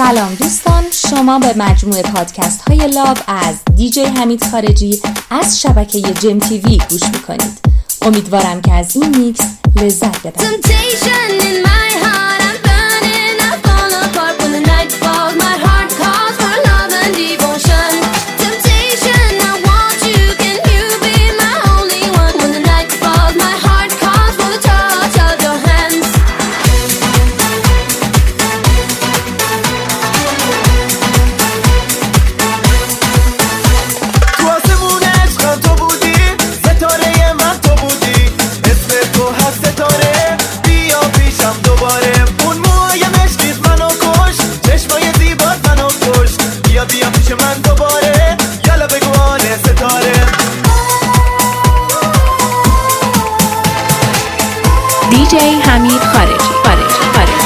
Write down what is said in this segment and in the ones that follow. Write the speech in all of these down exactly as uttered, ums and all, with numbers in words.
سلام دوستان، شما به مجموعه پادکست های لاو از دیجی حمید خارجی از شبکه جم تیوی گوش میکنید. امیدوارم که از این میکس لذت ببرید. دیجی حمید خارجی خارجی خارجی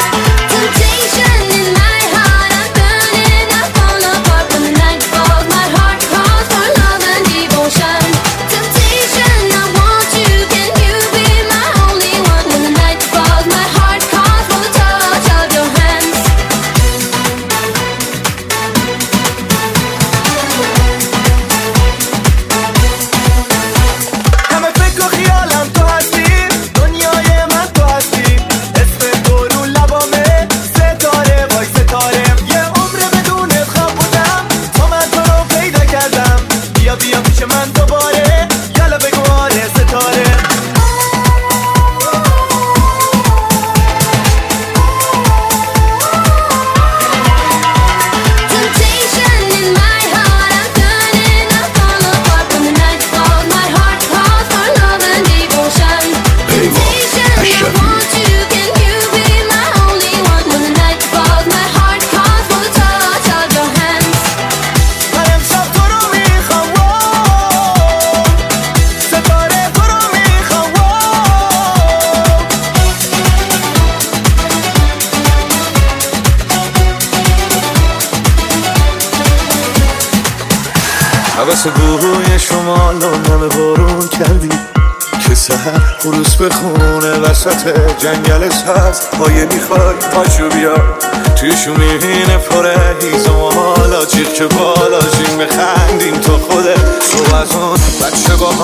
حواس بوی شما لنم بارون کردی که سهر خروس بخونه وسط جنگل سبز. پایه میخوای پاشو بیا توی شومینه پره هیزم و حالا جیغ که بالا جیم بخندیم تو خوده تو از اون بچه با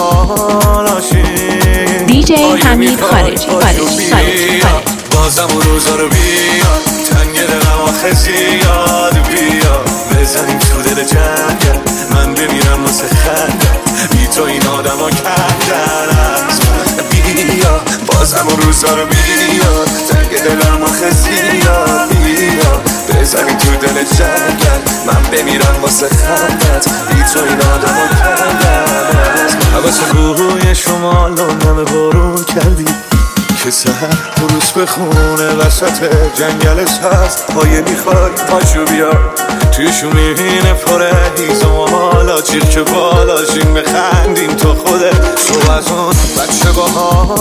حالاشیم. دیجی حمید خارجی خارجی خارجی بازم اون روزا رو بیا تنگ دلم آخه زیاد بیا بزنیم تو دل جنگل من بمیرم واسه خنده بی تو این آدم ها کندن از من. بیا بازم اون روزا رو بیا تنگ دلم آخه زیاد بیا بزنیم تو دل جنگل من بمیرم واسه خندت بی تو این آدم ها کندن از من. حواس بوی شما لنم بارون کردی که سهر خروس بخونه وسط جنگل سبز. پایه میخوای پاشو بیا توی شومینه پره هیزم و حالا جیغ که بالا جیم بخندیم تو خوده تو از اون بچه با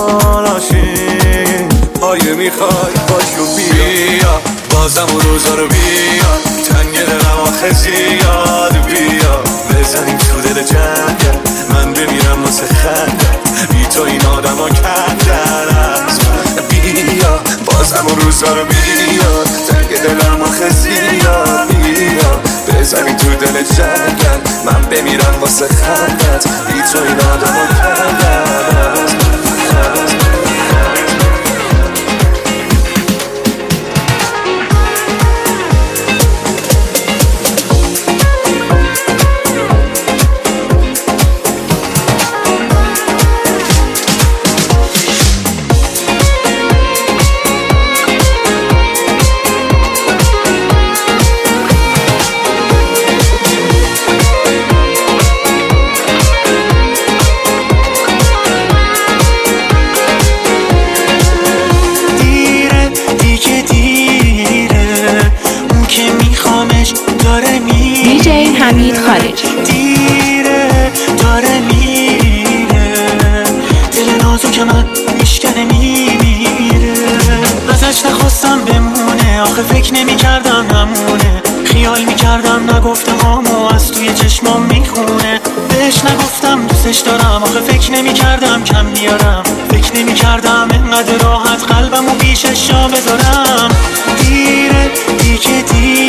حالاشیم. پایه میخوای پاشو بیا بازم اون روزا رو بیا تنگ دلم آخه زیاد بیا بزنیم تو دل جنگل من بمیرم واسه خنده بی تو این آدم ها کندن از من. بیا بازم اون روزا رو بیا تنگ دلم آخه زیاد بیا بزنیم تو دل جنگل من بمیرم واسه خندت بی تو این آدم ها کندن از من. حمید خارجی دیره داره میره دل نازو که من میشکنه میمیره ازش نخواستم بمونه آخه فکر نمی کردم همونه خیال می کردم نگفته هامو از توی چشمام میخونه بهش نگفتم دوستش دارم آخه فکر نمی کردم کم بیارم فکر نمی کردم اینقدر راحت قلبمو پیشش جا بذارم دیره دیگه دیره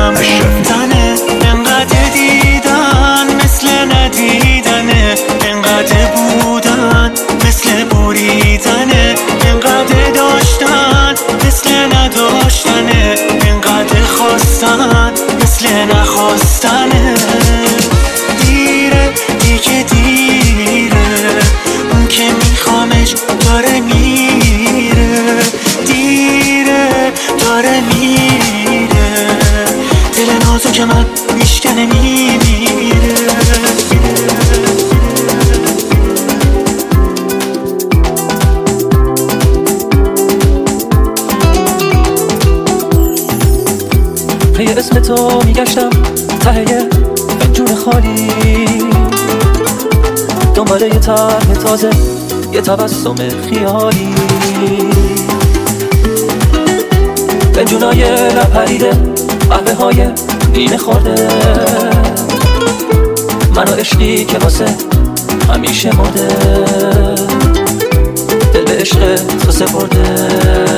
دلم تنه، انقدر دیدن مثل ندیدنه، انقدر بودن مثل بریدنه، انقدر داشتن مثل نداشتنه، انقدر خواستن مثل نخواستنه. دیره دیگه دیره، اون که میخوامش داره میره، دیره داره میره، دل نازو که من میشکنه میمیره. پی اسم تو میگشتم ته یه فنجون خالی، دنباله یه طرح تازه، یه تبسم خیالی، فنجونای لپریده، قهوه های نیمه خورده، منو عشقی که واسه همیشه مرده، دل به عشق تو سپرده.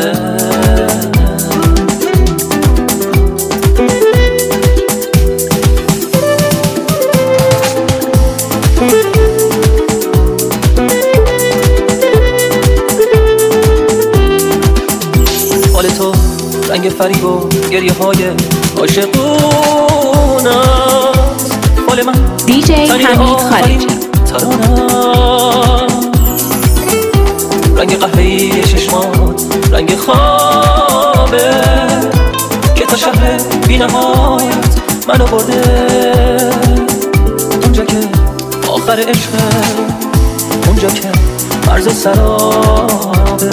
حال تو رنگ فریب و گریه های عاشقون است، حال من دیجی حمید خارجی ترانه، رنگ قهوه‌ای چشمات رنگ خوابه که تا شهر بی نهایت منو برده، اونجا که آخر عشقه، اونجا که مرز سرابه.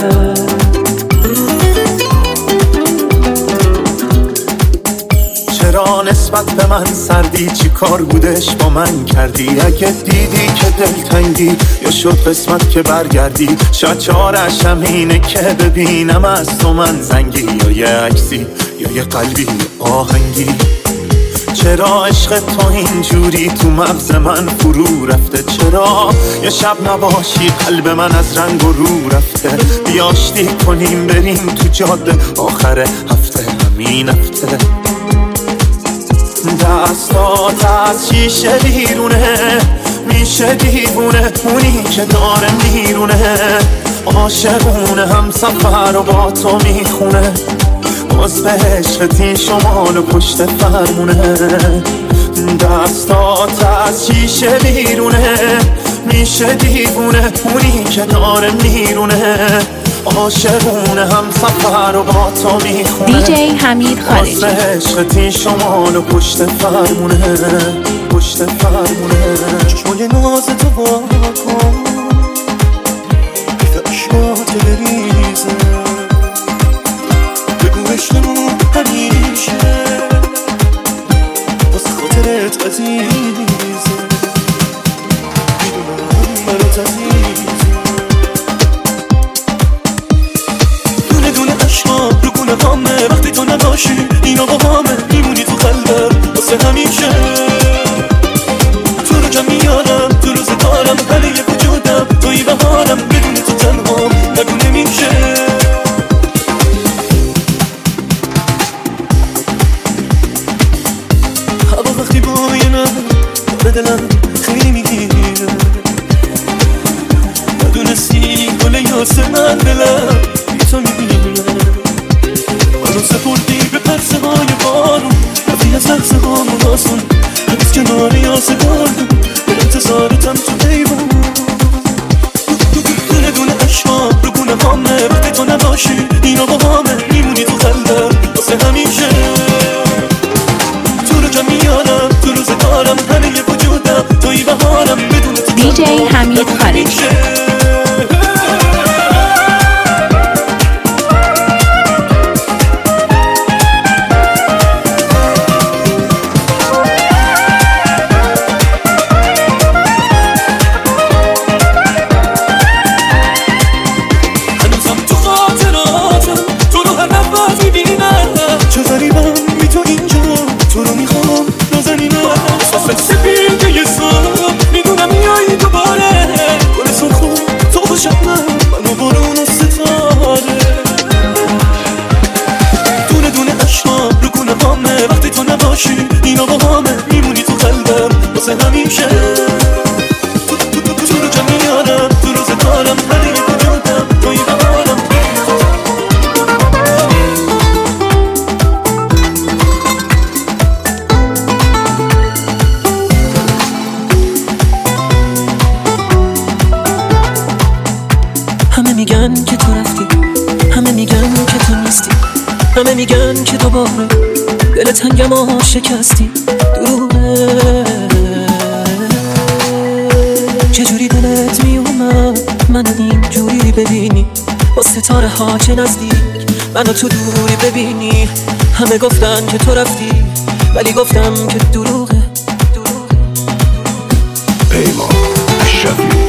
چرا نسبت به من سردی؟ چی کار بودش با من کردی؟ اگه دیدی که دلتنگی یا شد قسمت که برگردی، شاید چارش همینه که ببینم از تو من زنگی، یا یه عکسی یا یه قلبی آهنگی. چرا عشق تو اینجوری تو مغز من فرو رفته؟ چرا یه شب نباشی قلب من از رنگ و رو رفته؟ بیاشتی کنیم بریم تو جاده آخر هفته، همین هفته. دستات از شیشه بیرونه، میشه دیوونه اونی که داره میرونه، عاشقونه هم سفر و با تو میخونه، باز به عشقتی شمال و پشت فرمونه. دستات از شیشه بیرونه، میشه دیوونه اونی که داره میرونه، عاشقونه هم سفر و با تو میخونه، دیجی حمید خارجی باز به عشقتی شمال و پشت فرمونه، پشت فرمونه. چشمای ناز تو با کن بیت عشقات بریزه، بگو عشقمون همیشه باز خاطرت عزیزه، میدونم برات عزیزه. دونه دونه عشقا رو گونه همه، وقتی تو نباشی اینا با همه، میمونی تو قلبم واسه همیشه. تو رو جمع میارم تو روز کارم، همه یه وجودم توی بهارم، بدون تو تنهام نگو نمیشه. هوا وقتی بای من به دلم خیلی میگیره، ندونستی گل یاس من دلم بی تو میگیره، منو سپردی به پرسه های بارون، رفتی از لحظه ها مناسون، هنوز کنار یاسه گردم به انتظارتم تو ایوان. دونه دونه عشقا رو گونه همه، وقتی تو نباشی اینا با همه، میمونی تو قلبم واسه همیشه. تو رو جمع میارم تو روز کارم، همه یه وجودم توی بهارم، بدون تو دیجی حمید خارجی سفید یه صبح میدونم میایی دوباره، گل سرخ وقتی تو نباشی اینا با همه میمونی تو قلبم واسه همیشه. تو تو تو تو رو جا میارم تو روز کارم هر یک وجودم توی بهارم. همه میگن که تو رفتی، همه میگن که تو نیستی، همه میگن که دوباره دل تنگم ها شکستی. دروغه چجوری دلت میومد منو اینجوری ببینی، با ستاره ها چه نزدیک منو تو دوری ببینی. همه گفتن که تو رفتی ولی گفتم که دروغه. پیمان اشرفی.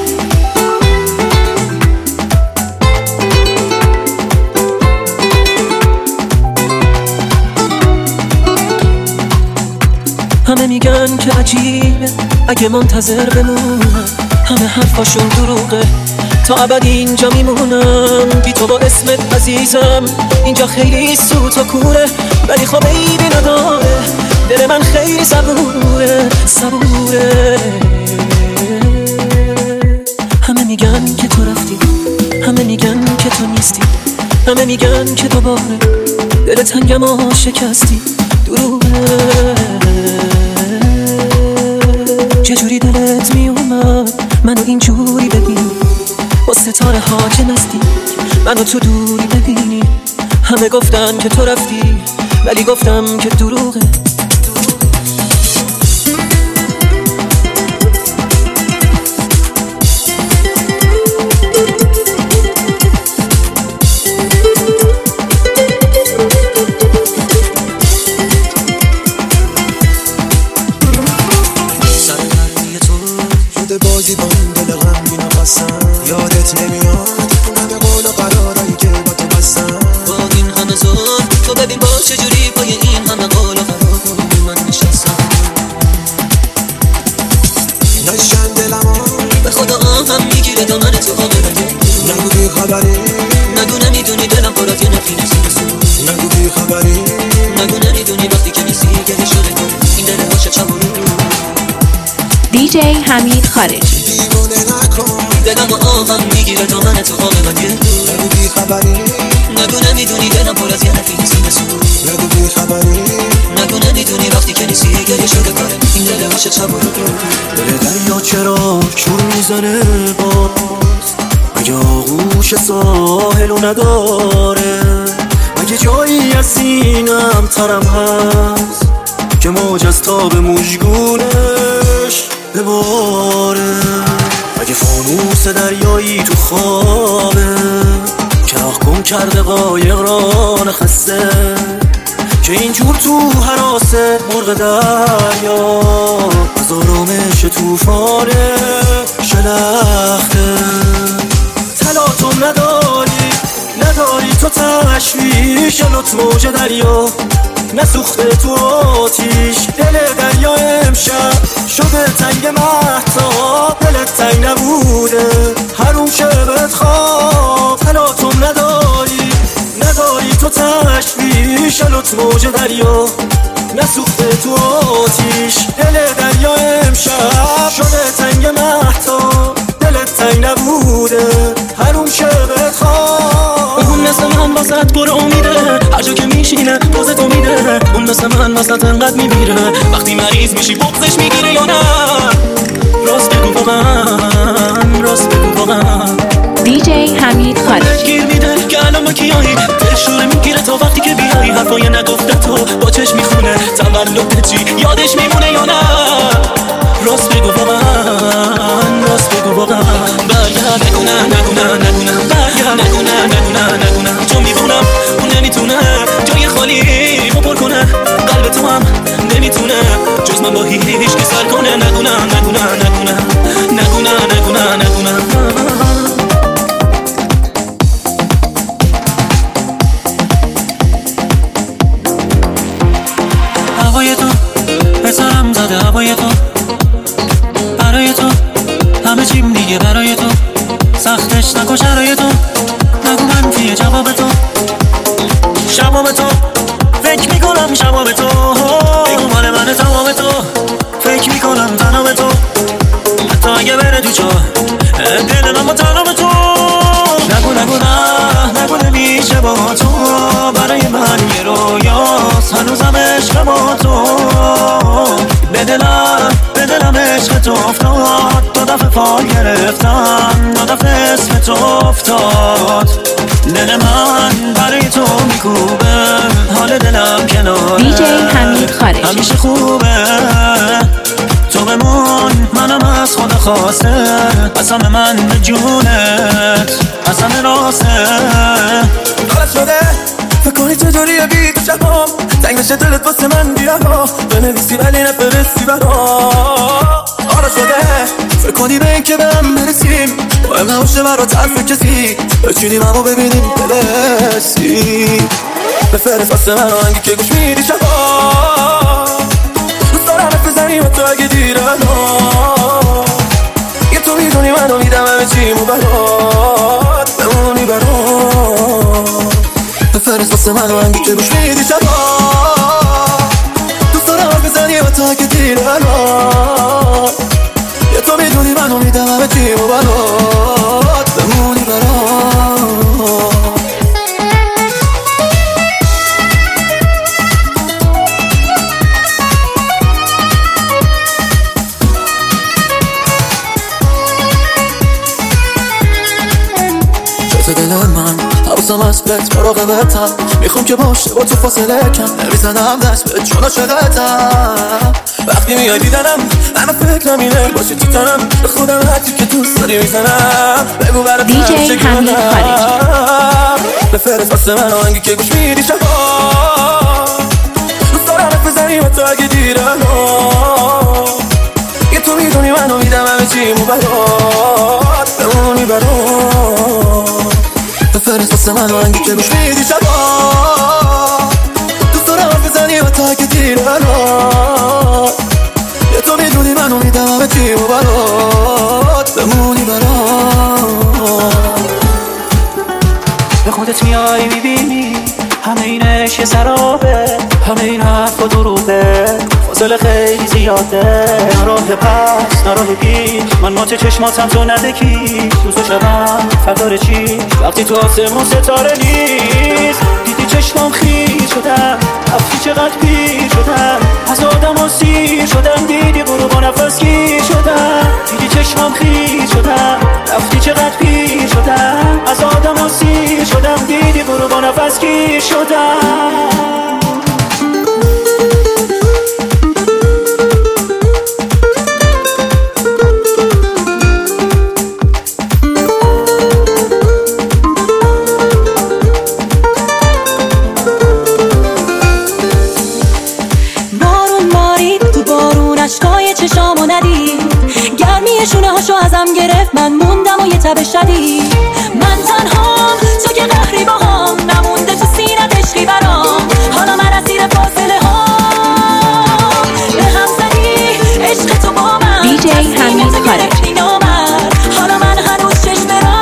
همه میگن که عجیبه اگه منتظر بمونم، همه حرفاشون دروغه تا ابد اینجا میمونم بی تو با اسمت عزیزم. اینجا خیلی سوت و کوره ولی خب عیبی نداره، دل من خیلی صبوره صبوره. همه میگن که تو رفتی، همه میگن که تو نیستی، همه میگن که دوباره دل تنگم ها شکستی. دروغه چجوری دلت میومد منو اینجوری ببینی، با ستاره ها چه نزدیک منو تو دوری ببینی. همه گفتن که تو رفتی ولی گفتم که دروغه. بازی با این دل غمگین و قسم یادت نمیاد اومده قول و قرارایی که با تو بستم. با این همه زور تو ببین با چجوری پای این همه قول و قرار من نشستم. نشکن دلم به خدا آهم میگیره دامن تو آقا نگو بی خبری، نگو نمیدونی دلم پرات یه نفی نسی. نگو بی خبری، نگو نمیدونی وقتی که نیستی گله شده این دل هاشه چمون. دیجی حمید خارجی. دیوونه نکن دلم آهم میگیره دامن تو آقا نگو بی خبری، نگو نمیدونی دلم پرات یه نفی نسی. نگو بی خبری، نگو نمیدونی وقتی که نیستی گله شده کاره این دل هاشه چمون. دل دریا چرا چون میزنه باز، مگه آغوش ساحلو نداره، مگه جایی از سینم ترم هست که موج از تاب موجگونش بباره، مگه فانوس دریایی تو خوابه که راه گم کرده قایق ران خسته، که اینجور تو حراسه مرغ دریا از آرامش توفان شلخته. تلاطم نداری نداری تو تشویش لط موج دریا نسوخته تو آتیش. دل دریا امشب شده تنگ مهتاب، دلت تنگ نبوده حروم شبت خواب. تلاطم نداری نداری تو تشویش لط موج دریا نسوخته تو آتیش. دل دریا امشب شده تنگ مهتاب، دلت تنگ نبوده حروم شبت خواب. اون مثل من واسط پر امیده، هر جا که میشینه بازت امیده. اون مثل من واسط انقدر میمیره، وقتی مریض میشی بغضش میگیره یا نه. راست بگو واقعا، راست بگو واقعا. دیجی حمید خارجی. گیر میده که الان با کیایی، دل شوره میگیره تا وقتی که بیایی. حرفای نگفته تو با چشم میخونه، تولد چی یادش میمونه یا نه. راست بگو واقعا، راست بگو واقعا. برگرد نگو نه نگو نه نگو نه، برگرد نگو نه نگو نه نگو نه. چون میبونم اون نمیتونه جای خالی رو پر کنه، قلب تو هم نمیتونه جز من با هیچ که سر کنه. نگو نه نگو نه نگو نه نگو نه نگو نه نگو نه. هوای تو پسرم زده، هوای تو برای تو همه چیم دیگه برای تو. سختش نکن شرای تو، نگو منفیه جواب تو. شبام تو فکر میکنم شبا به تو بگو مال من تمام تو فکر میکنم تنها به تو حتی اگه بره تو چاه دل من با تنها به تو نگو نگو نه نگو نمیشه با تو برای من یه رویاست هنوزم عشق با تو به دلم به دلم عشق تو افتاد دو دفعه فال گرفتم دو دفعه اسم تو افتاد دل من برای تو میکوبه حال دلم کناره دی جی حمید خارجی همیشه خوبه تو بمون منم از خدا خواسته قسم من به جونت قسم راسته غلط شده فکر کنی چجوریه بی تو شبام تنگ بشه دلت واسه من بیا بنویسی ولی نفرستی برام آره شده فکر کنی به این که به هم برسیم مهم نباشه برات حرف کسی بچینیم همو ببینیم برسی بفرست واسه من آهنگی که گوش میدی شبام دوست دارم حرف بزنیم و تو اگه دیرم یه تو میدونی منو میدم همه چیمو برات بمونی برام بفرست واسه من آهنگی که گوش میدی شبام دوست دارم حرف بزنیم و تو اگه دیرم یه تو میدونی منو میدم همه چیمو برات بمونی برام دل من حواسم از بهت مراقبتم میخوام که باشه با تو فاصله کم نمیزنم دست به چون عاشقتم وقتی میای دیدنم انا فکرم اینه باشه تو تنم به خودم هرچی که دوست داری میزنم بگو برات دی جی حمید خارجی بفرست واسه من آهنگی که گوش میدی شبا دوست دارم حرف بزنیم و تو اگه دیرم یه تو میدونی منو میدم همه چیمو برات بمونی برات بفرست واسه من آهنگی که گوش میدی شبا دوست دارم حرف بزنی و تا که دیرم یه تو میدونی منو میدم همه چیمو برات بمونی برات به خودت میای میبینی همه اینش یه سرابه همه این حرف و دروغه فاصله خیلی زیاده نراه پس نراه پیش من مات چشماتم تو ندکی روز و شبم فردار چی وقتی تو آسمون ستاره نیست دیدی چشمام خیر شدم افتی چقدر پیر شدم از آدم و سیر شدم دیدی برو با نفس گیر شدم دیدی چشمام خیر شدم افتی چقدر پیر شدم از آدم و سیر شدم دیدی برو با نفس گیر شدم چشامو ندید گرمی شونه هاشو ازم گرفت من موندم و یه تب شدید من تنهام تو که قهری باهام نمونده تو سینت عشقی برام حالا من از زیر فاصله ها به هم زدی عشق تو با من دی جی حمید خارجی حالا من هنوز چشم را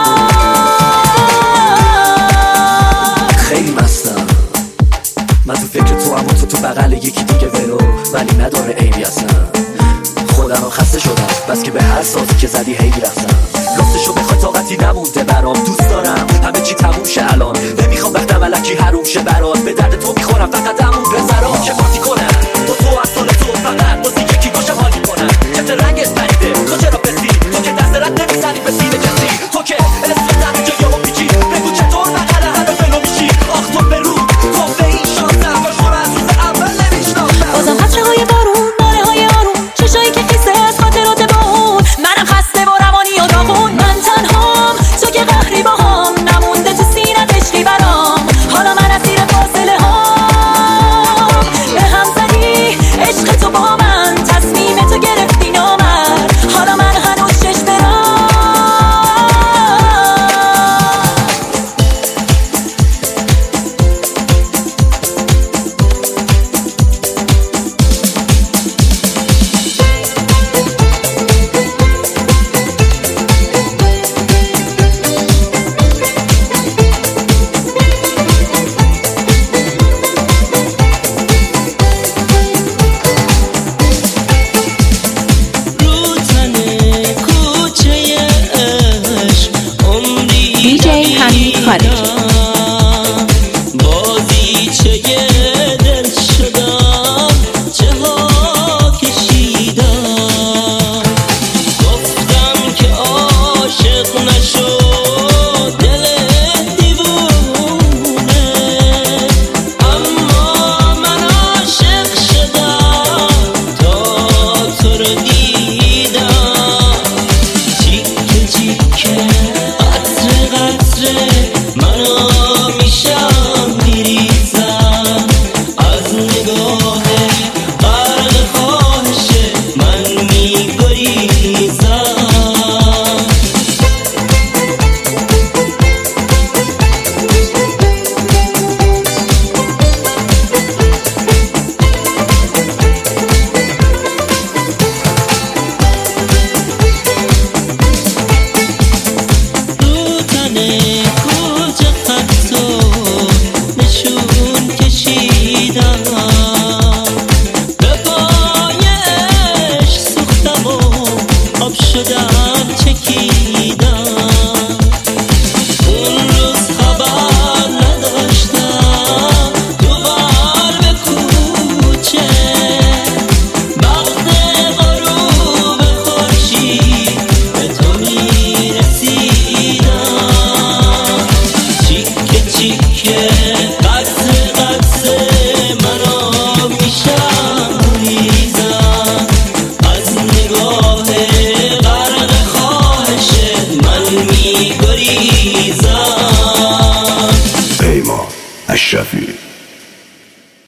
خیلی مستم من تو فکر تو اما تو تو بغل یکی دیگه ولو ولی نداره عیبی اصلا خودم رو خسته شدم بس که به هر سازی که زدی هی رفتم راستشو بخوای طاقتی نمونده برام دوست دارم همه چی تموم شه الان نمیخوام وقتم الکی حروم شه برات به درد تو میخورم فقط همون بذارم که پارتی